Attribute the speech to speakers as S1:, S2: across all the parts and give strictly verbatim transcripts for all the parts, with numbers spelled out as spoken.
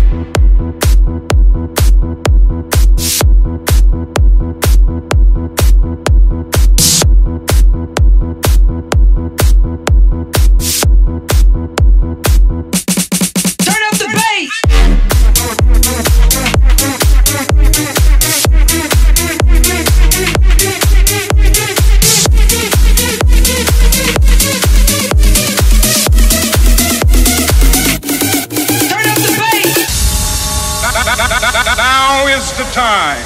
S1: Now is the time.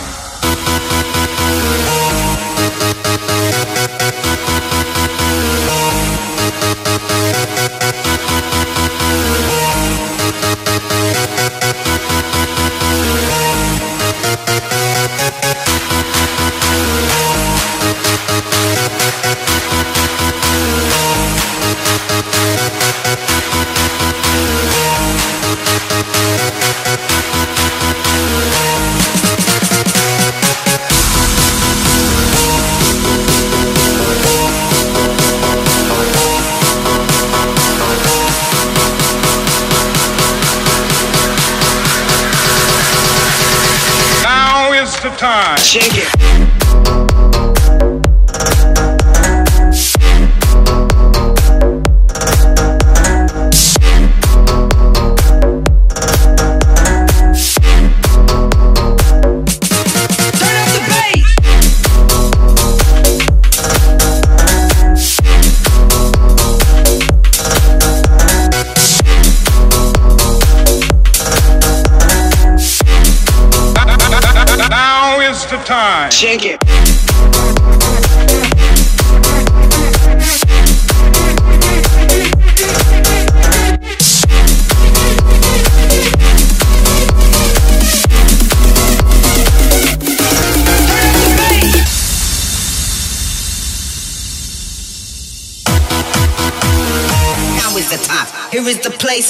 S1: The time.
S2: Shake it.
S1: The time.
S2: Shake it. Now is the time. Here is the place.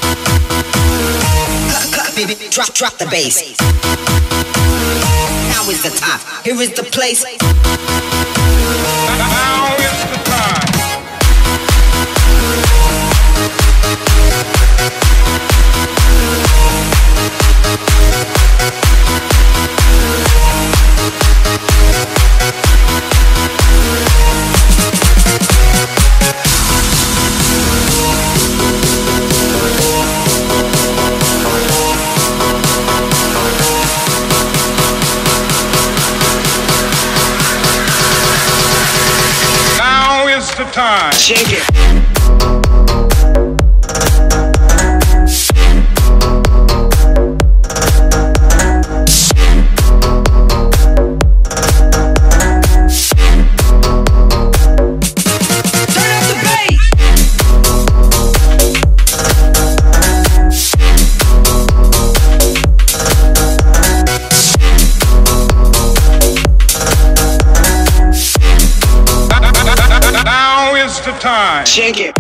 S2: Cut, cut, baby. Drop, drop the bass. Now is the time. Here is the place.
S1: Now is the time. The time.
S2: Shake it.
S1: The time.
S2: Shake it.